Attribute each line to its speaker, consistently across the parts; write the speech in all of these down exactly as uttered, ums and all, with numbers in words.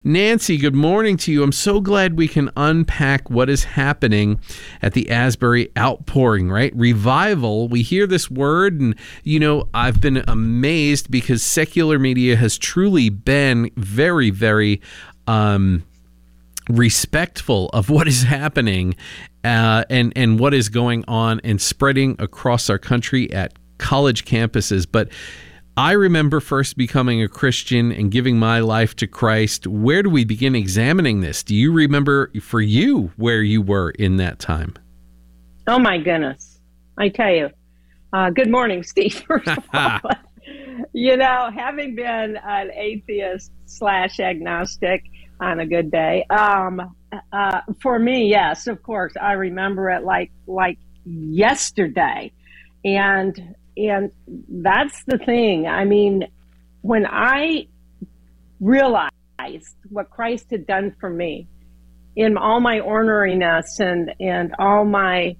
Speaker 1: Nancy, good morning to you. I'm so glad we can unpack what is happening at the Asbury outpouring, right? Revival. We hear this word, and, you know, I've been amazed because secular media has truly been very, very um, respectful of what is happening uh, and, and what is going on and spreading across our country at college campuses. But I remember first becoming a Christian and giving my life to Christ. Where do we begin examining this? Do you remember for you where you were in that time?
Speaker 2: Oh, my goodness. I tell you. Uh, good morning, Steve. First of all, you know, having been an atheist slash agnostic on a good day, um, uh, for me, yes, of course, I remember it like like yesterday. And And that's the thing. I mean, when I realized what Christ had done for me in all my orneriness and, and all my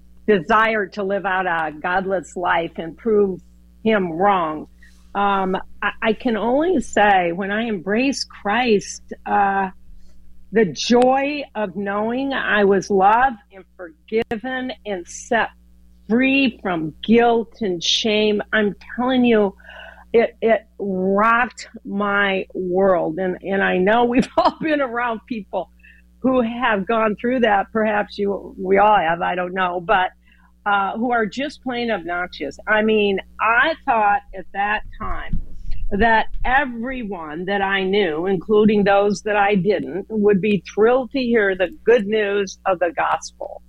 Speaker 2: desire to live out a godless life and prove him wrong, um, I, I can only say when I embraced Christ, uh, the joy of knowing I was loved and forgiven and set free from guilt and shame. I'm telling you, it it rocked my world. And, and I know we've all been around people who have gone through that. Perhaps you, we all have, I don't know, but uh, who are just plain obnoxious. I mean, I thought at that time that everyone that I knew, including those that I didn't, would be thrilled to hear the good news of the gospel.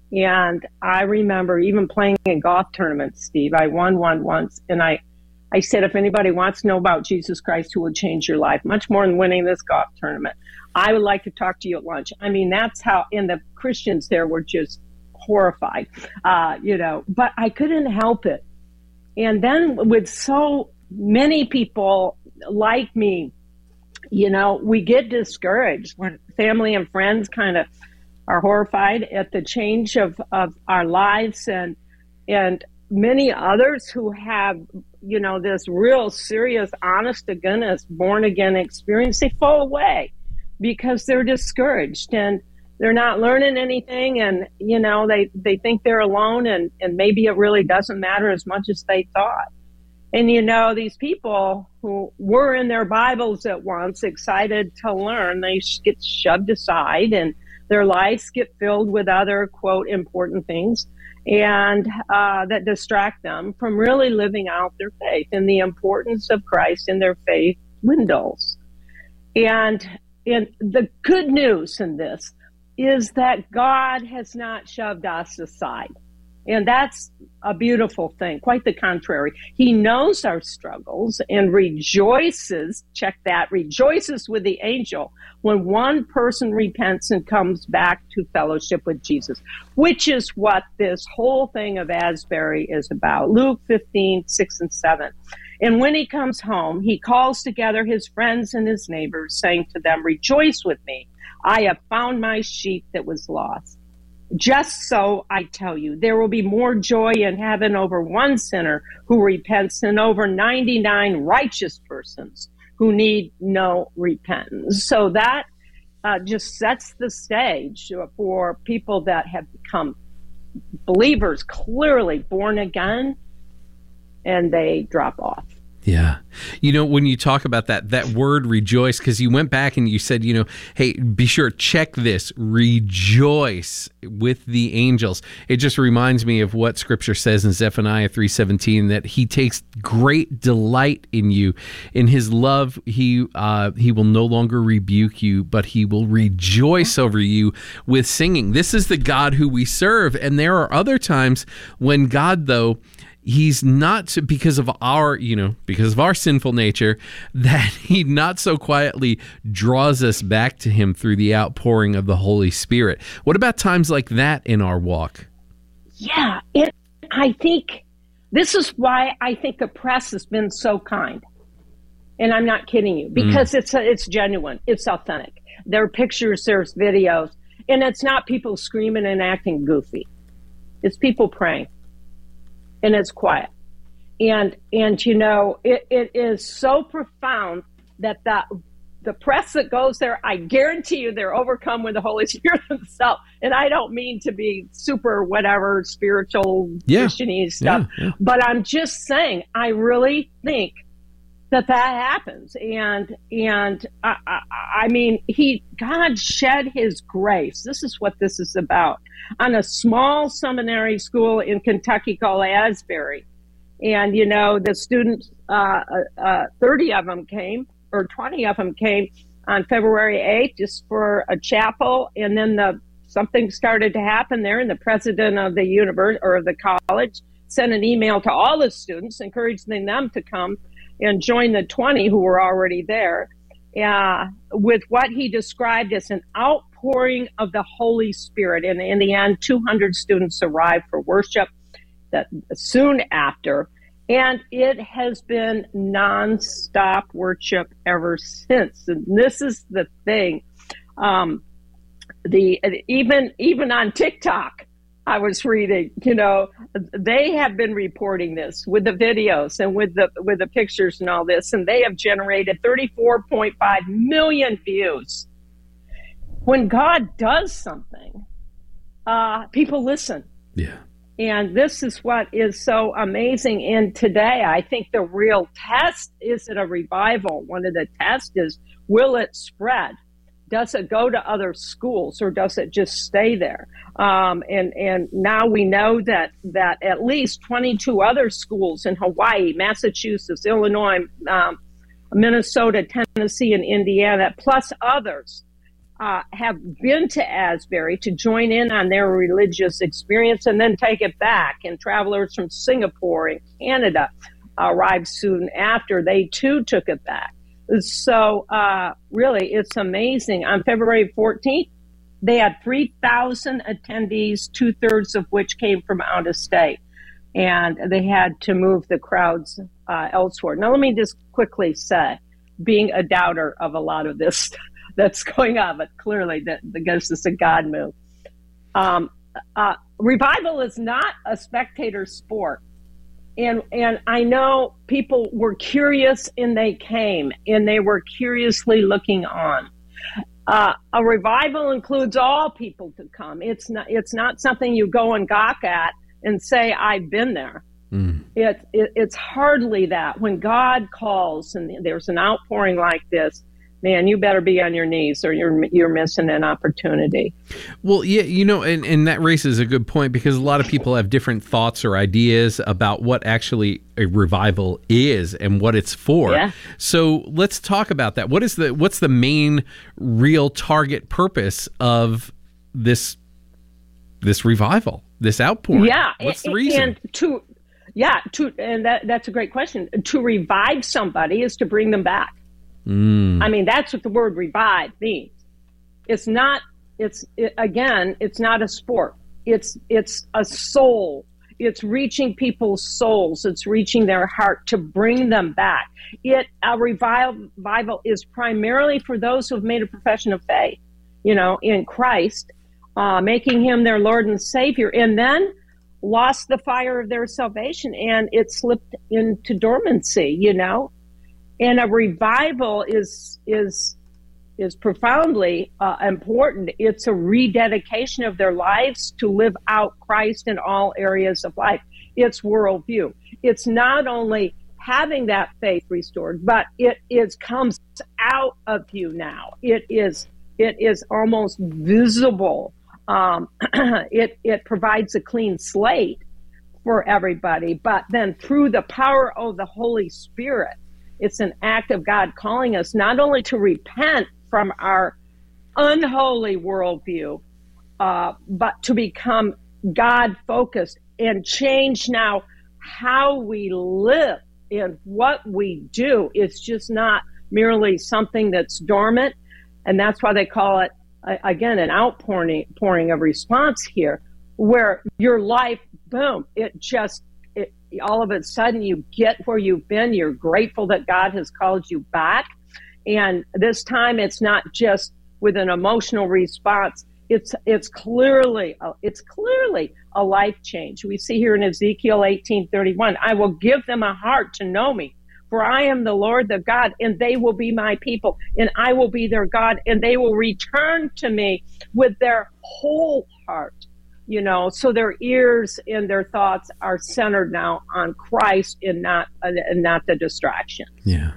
Speaker 2: And I remember even playing in golf tournaments, Steve. I won one once, and I, I said, if anybody wants to know about Jesus Christ who will change your life, much more than winning this golf tournament, I would like to talk to you at lunch. I mean, that's how, and the Christians there were just horrified, uh, you know, but I couldn't help it. And then with so many people like me, you know, we get discouraged when family and friends kind of are horrified at the change of, of our lives, and and many others who have, you know, this real serious, honest to goodness, born again experience, they fall away because they're discouraged and they're not learning anything, and, you know, they, they think they're alone, and, and maybe it really doesn't matter as much as they thought. And, you know, these people who were in their Bibles at once, excited to learn, they get shoved aside, and their lives get filled with other, quote, important things, and uh, that distract them from really living out their faith, and the importance of Christ in their faith dwindles. And, and the good news in this is that God has not shoved us aside. And that's a beautiful thing. Quite the contrary. He knows our struggles and rejoices, check that, rejoices with the angel when one person repents and comes back to fellowship with Jesus, which is what this whole thing of Asbury is about. Luke fifteen, six and seven. And when he comes home, he calls together his friends and his neighbors, saying to them, rejoice with me. I have found my sheep that was lost. Just so, I tell you, there will be more joy in heaven over one sinner who repents than over ninety-nine righteous persons who need no repentance. So that uh, just sets the stage for people that have become believers, clearly born again, and they drop off.
Speaker 1: Yeah. You know, when you talk about that, that word rejoice, because you went back and you said, you know, hey, be sure, check this, rejoice with the angels. It just reminds me of what Scripture says in Zephaniah three seventeen, that he takes great delight in you. In his love, he uh, he will no longer rebuke you, but he will rejoice over you with singing. This is the God who we serve. And there are other times when God, though, he's not, because of our, you know, because of our sinful nature, that he not so quietly draws us back to him through the outpouring of the Holy Spirit. What about times like that in our walk?
Speaker 2: Yeah, it, I think this is why I think the press has been so kind. And I'm not kidding you, because mm. it's it's genuine, it's authentic. There are pictures, there's videos, and it's not people screaming and acting goofy. It's people praying. And it's quiet. And, and you know, it, it is so profound that the, the press that goes there, I guarantee you they're overcome with the Holy Spirit themselves. And I don't mean to be super whatever spiritual
Speaker 1: yeah.
Speaker 2: Christianese stuff,
Speaker 1: yeah, yeah.
Speaker 2: but I'm just saying, I really think that that happens. And, and I, I, I mean, he, God shed his grace. This is what this is about, on a small seminary school in Kentucky called Asbury. And, you know, the students, uh, uh, thirty of them came, or twenty of them came on February eighth, just for a chapel. And then the, something started to happen there, and the president of the university or the college sent an email to all the students encouraging them to come and join the twenty who were already there, uh, with what he described as an outpouring of the Holy Spirit. And in the end, two hundred students arrived for worship that soon after. And it has been nonstop worship ever since. And this is the thing. Um, the even even on TikTok, I was reading, you know, they have been reporting this with the videos and with the with the pictures and all this, and they have generated thirty-four point five million views. When God does something, uh, people listen.
Speaker 1: Yeah.
Speaker 2: And this is what is so amazing. And today, I think the real test is it a revival. One of the tests is, will it spread? Does it go to other schools, or does it just stay there? Um, and and now we know that that at least twenty-two other schools in Hawaii, Massachusetts, Illinois, um, Minnesota, Tennessee, and Indiana, plus others, uh, have been to Asbury to join in on their religious experience and then take it back. And travelers from Singapore and Canada arrived soon after. They too took it back. So uh, really, it's amazing. On February fourteenth, they had three thousand attendees, two-thirds of which came from out of state. And they had to move the crowds uh, elsewhere. Now, let me just quickly say, being a doubter of a lot of this that's going on, but clearly that because it's a God move. Um, uh, revival is not a spectator sport. And and I know people were curious and they came, and they were curiously looking on. Uh, a revival includes all people to come. It's not it's not something you go and gawk at and say, I've been there. Mm. It, it it's hardly that. When God calls and there's an outpouring like this, man, you better be on your knees, or you're you're missing an opportunity.
Speaker 1: Well, yeah, you know, and, and that raises a good point, because a lot of people have different thoughts or ideas about what actually a revival is and what it's for.
Speaker 2: Yeah.
Speaker 1: So let's talk about that. What is the what's the main real target purpose of this this revival, this outpouring?
Speaker 2: Yeah,
Speaker 1: what's the
Speaker 2: and,
Speaker 1: reason?
Speaker 2: And to yeah, to and that that's a great question. To revive somebody is to bring them back. Mm. I mean, that's what the word revive means. It's not, it's, it, again, it's not a sport. It's, it's a soul. It's reaching people's souls. It's reaching their heart to bring them back. It, a revival is primarily for those who have made a profession of faith, you know, in Christ, uh, making him their Lord and Savior, and then lost the fire of their salvation, and it slipped into dormancy, you know. And a revival is is is profoundly uh, important. It's a rededication of their lives to live out Christ in all areas of life. It's worldview. It's not only having that faith restored, but it is comes out of you now. It is it is almost visible. Um, it it provides a clean slate for everybody. But then through the power of the Holy Spirit, it's an act of God calling us not only to repent from our unholy worldview, uh, but to become God-focused and change now how we live and what we do. It's just not merely something that's dormant, and that's why they call it, again, an outpouring pouring of response here, where your life, boom, it just It, all of a sudden you get where you've been. You're grateful that God has called you back. And this time it's not just with an emotional response. It's it's clearly a, it's clearly a life change. We see here in Ezekiel eighteen thirty-one, I will give them a heart to know me, For I am the Lord the God, and they will be my people, and I will be their God, and they will return to me with their whole heart. You know, so their ears and their thoughts are centered now on Christ and not uh, and not the distraction.
Speaker 1: Yeah.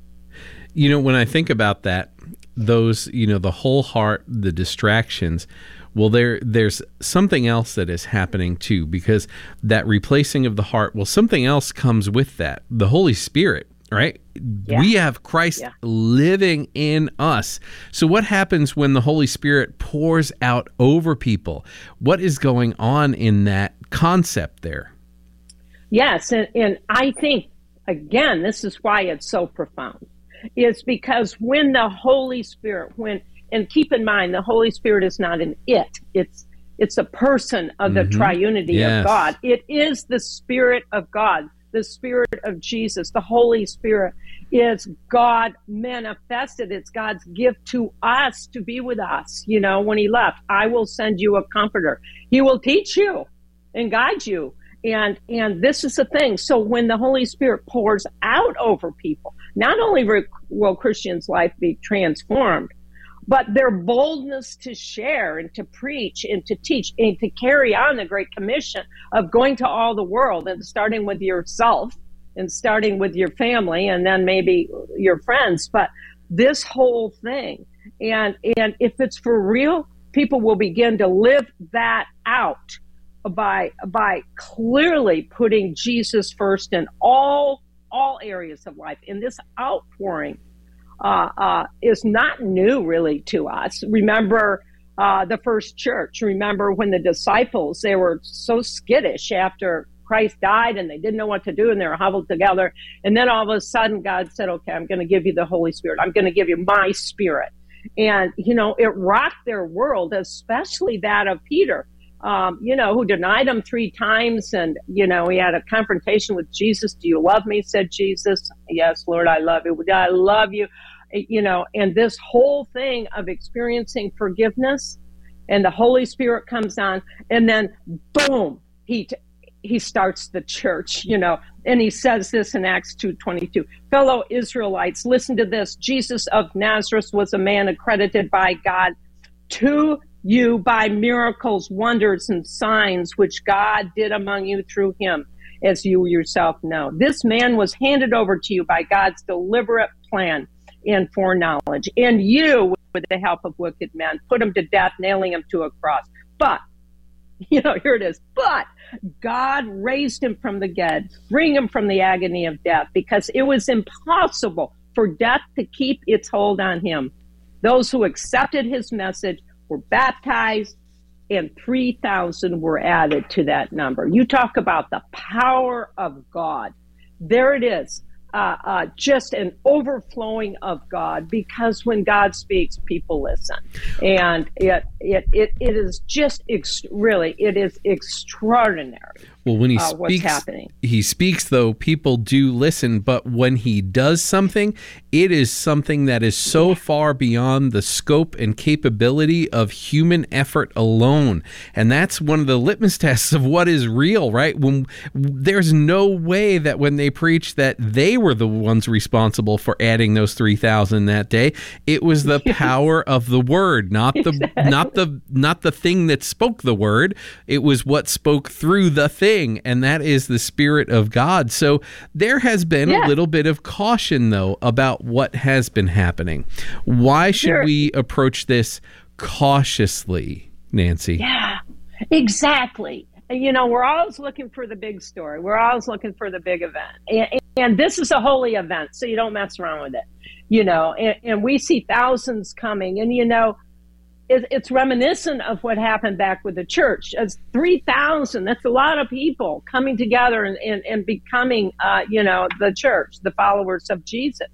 Speaker 1: You know, when I think about that, those, you know, the whole heart, the distractions, well, there there's something else that is happening too, because that replacing of the heart, well, something else comes with that. The Holy Spirit, right? Yeah. We have Christ yeah. living in us. So what happens when the Holy Spirit pours out over people? What is going on in that concept there?
Speaker 2: Yes, and, and I think, again, this is why it's so profound. Is because when the Holy Spirit, when and keep in mind, the Holy Spirit is not an it. It's it's a person of the mm-hmm. triunity yes. of God. It is the Spirit of God, the Spirit of Jesus. The Holy Spirit is God manifested. It's God's gift to us to be with us. You know, when he left, I will send you a comforter. He will teach you and guide you. And and this is the thing. So when the Holy Spirit pours out over people, not only will Christians' life be transformed, but their boldness to share and to preach and to teach and to carry on the Great Commission of going to all the world and starting with yourself and starting with your family and then maybe your friends. But this whole thing, and and if it's for real, people will begin to live that out by by clearly putting Jesus first in all all areas of life. And this outpouring uh, uh, is not new really to us. Remember uh, the first church. Remember when the disciples, they were so skittish after Christ died and they didn't know what to do and they were huddled together. And then all of a sudden God said, okay, I'm going to give you the Holy Spirit. I'm going to give you my Spirit. And, you know, it rocked their world, especially that of Peter. Um, you know, who denied him three times. And, you know, he had a confrontation with Jesus. Do you love me? Said Jesus. Yes, Lord, I love you. I love you. You know, and this whole thing of experiencing forgiveness and the Holy Spirit comes on and then boom, he, t- he starts the church, you know, and he says this in Acts two twenty-two. Fellow Israelites, listen to this. Jesus of Nazareth was a man accredited by God to you by miracles, wonders, and signs which God did among you through him, as you yourself know. This man was handed over to you by God's deliberate plan and foreknowledge, and you, with the help of wicked men, put him to death, nailing him to a cross. But, you know, here it is, but God raised him from the dead, freeing him from the agony of death, because it was impossible for death to keep its hold on him. Those who accepted his message were baptized, and three thousand were added to that number. You talk about the power of God. There it is, uh, uh, just an overflowing of God, because when God speaks, people listen. And it it it, it is just, ex- really, it is extraordinary.
Speaker 1: Well, when he
Speaker 2: uh,
Speaker 1: speaks,
Speaker 2: what's happening.
Speaker 1: he speaks, though, people do listen. But when he does something, it is something that is so yeah. far beyond the scope and capability of human effort alone. And that's one of the litmus tests of what is real, right? When there's no way that when they preached that they were the ones responsible for adding those three thousand that day. It was the power of the word, not the exactly. not the not the thing that spoke the word. It was what spoke through the thing. And that is the Spirit of God. So there has been yeah. a little bit of caution, though, about what has been happening. Why should sure. we approach this cautiously, Nancy?
Speaker 2: Yeah, exactly. You know, we're always looking for the big story. We're always looking for the big event. And, and this is a holy event, so you don't mess around with it. You know, and, and we see thousands coming. And, you know, it's reminiscent of what happened back with the church. As three thousand, that's a lot of people coming together and, and, and becoming, uh, you know, the church, the followers of Jesus.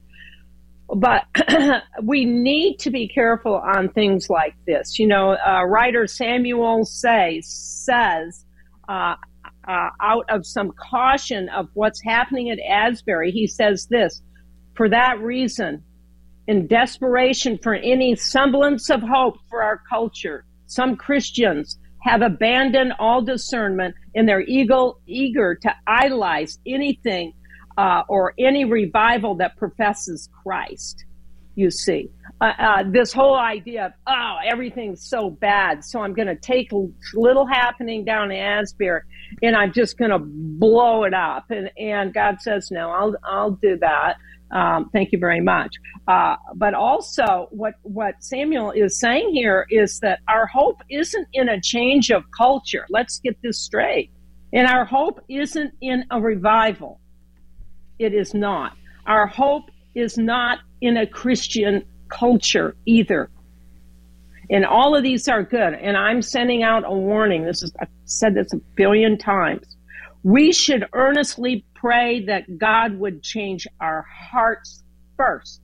Speaker 2: But we need to be careful on things like this. You know, uh, writer Samuel Say says, uh, uh, out of some caution of what's happening at Asbury, he says this: for that reason, in desperation for any semblance of hope for our culture, some Christians have abandoned all discernment and they're eager, eager to idolize anything uh, or any revival that professes Christ, you see. Uh, uh, this whole idea of, oh, everything's so bad, so I'm going to take a little happening down in Asbury and I'm just going to blow it up. And, and God says, no, I'll, I'll do that. Um, thank you very much. Uh, but also what, what Samuel is saying here is that our hope isn't in a change of culture. Let's get this straight. And our hope isn't in a revival. It is not. Our hope is not in a Christian culture either. And all of these are good. And I'm sending out a warning. This is, I've said this a billion times. We should earnestly pray that God would change our hearts first.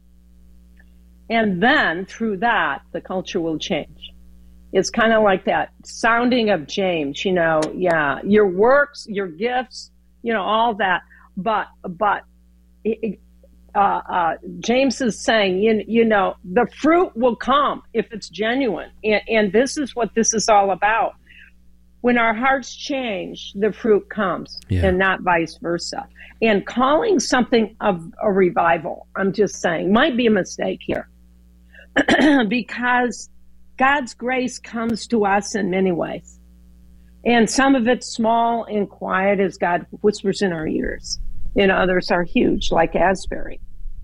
Speaker 2: And then through that, the culture will change. It's kind of like that sounding of James, you know, yeah, your works, your gifts, you know, all that. But, but, it, Uh, uh, James is saying, you, you know, the fruit will come if it's genuine. And, and this is what this is all about. When our hearts change, the fruit comes, yeah. and not vice versa. And calling something of a revival, I'm just saying, might be a mistake here. Because God's grace comes to us in many ways. And some of it's small and quiet as God whispers in our ears. And others are huge, like Asbury.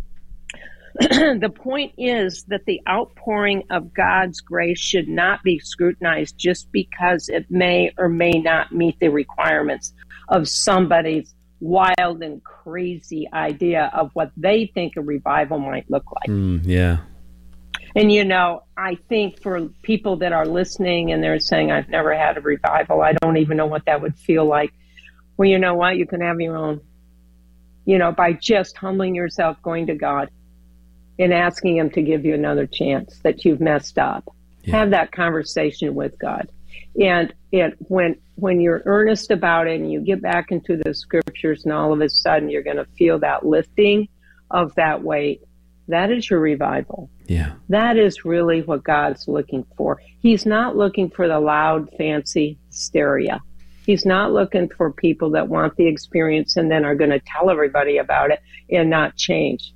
Speaker 2: The point is that the outpouring of God's grace should not be scrutinized just because it may or may not meet the requirements of somebody's wild and crazy idea of what they think a revival might look like.
Speaker 1: Mm, yeah.
Speaker 2: And, you know, I think for people that are listening and they're saying, I've never had a revival, I don't even know what that would feel like. Well, you know what? You can have your own. You know, by just humbling yourself, going to God and asking him to give you another chance that you've messed up. Yeah. Have that conversation with God. And and when when you're earnest about it and you get back into the scriptures and all of a sudden you're going to feel that lifting of that weight, that is your revival.
Speaker 1: Yeah.
Speaker 2: That is really what God's looking for. He's not looking for the loud, fancy hysteria. He's not looking for people that want the experience and then are going to tell everybody about it and not change.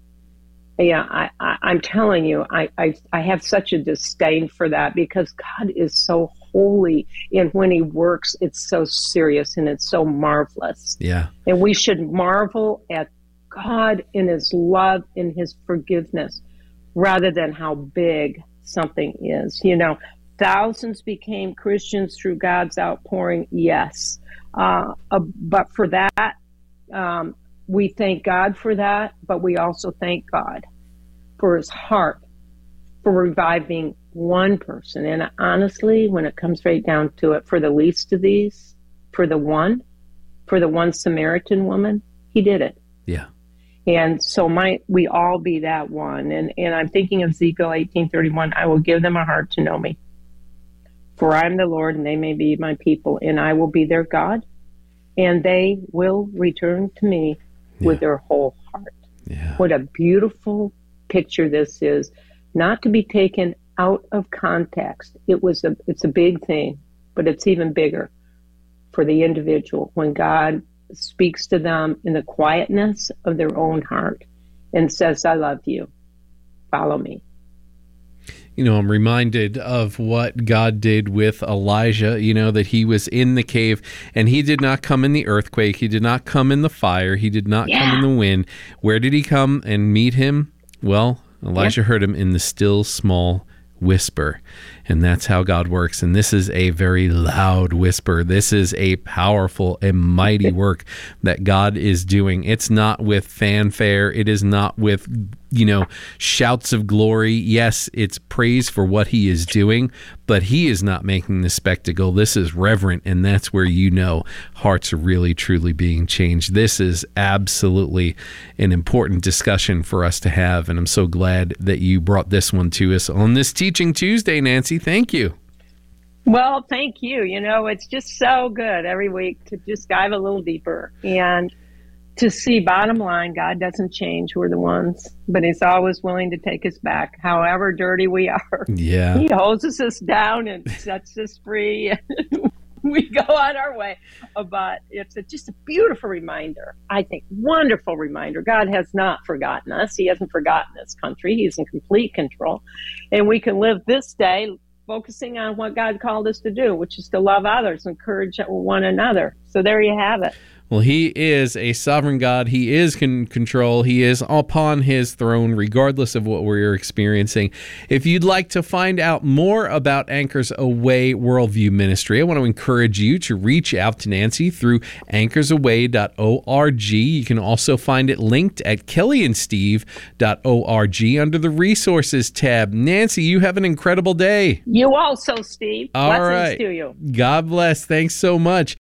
Speaker 2: Yeah, I, I, I'm telling you, I, I, I have such a disdain for that because God is so holy. And when he works, it's so serious and it's so marvelous.
Speaker 1: Yeah.
Speaker 2: And we should marvel at God in his love and his forgiveness rather than how big something is. You know, thousands became Christians through God's outpouring, yes. Uh, uh, but for that, um, we thank God for that, but we also thank God for his heart for reviving one person. And honestly, when it comes right down to it, for the least of these, for the one, for the one Samaritan woman, he did it.
Speaker 1: Yeah.
Speaker 2: And so might we all be that one. And, and I'm thinking of Ezekiel eighteen thirty-one, I will give them a heart to know me. For I am the Lord, and they may be my people, and I will be their God, and they will return to me yeah. with their whole heart.
Speaker 1: Yeah.
Speaker 2: What a beautiful picture this is, not to be taken out of context. It was a, it's a big thing, but it's even bigger for the individual when God speaks to them in the quietness of their own heart and says, I love you. Follow me.
Speaker 1: You know, I'm reminded of what God did with Elijah, you know, that he was in the cave and he did not come in the earthquake. He did not come in the fire. He did not yeah. come in the wind. Where did he come and meet him? Well, Elijah yep. heard him in the still small whisper. And that's how God works. And this is a very loud whisper. This is a powerful and mighty work that God is doing. It's not with fanfare. It is not with, you know, shouts of glory. Yes, it's praise for what he is doing, but he is not making the spectacle. This is reverent, and that's where you know hearts are really, truly being changed. This is absolutely an important discussion for us to have, and I'm so glad that you brought this one to us on this Teaching Tuesday, Nancy. Thank you.
Speaker 2: Well, thank you. You know, it's just so good every week to just dive a little deeper and to see, bottom line, God doesn't change. We're the ones, but he's always willing to take us back, however dirty we are.
Speaker 1: Yeah.
Speaker 2: He hoses us down and sets us free. we go on our way. But it's a, just a beautiful reminder, I think, wonderful reminder. God has not forgotten us. He hasn't forgotten this country. He's in complete control. And we can live this day focusing on what God called us to do, which is to love others, encourage one another. So there you have it.
Speaker 1: Well, he is a sovereign God. He is in control. He is upon his throne, regardless of what we're experiencing. If you'd like to find out more about Anchors Away Worldview Ministry, I want to encourage you to reach out to Nancy through anchors away dot org. You can also find it linked at kelly and steve dot org under the Resources tab. Nancy, you have an incredible day.
Speaker 2: You also, Steve.
Speaker 1: All
Speaker 2: Blessings
Speaker 1: right.
Speaker 2: to you.
Speaker 1: God bless. Thanks so much.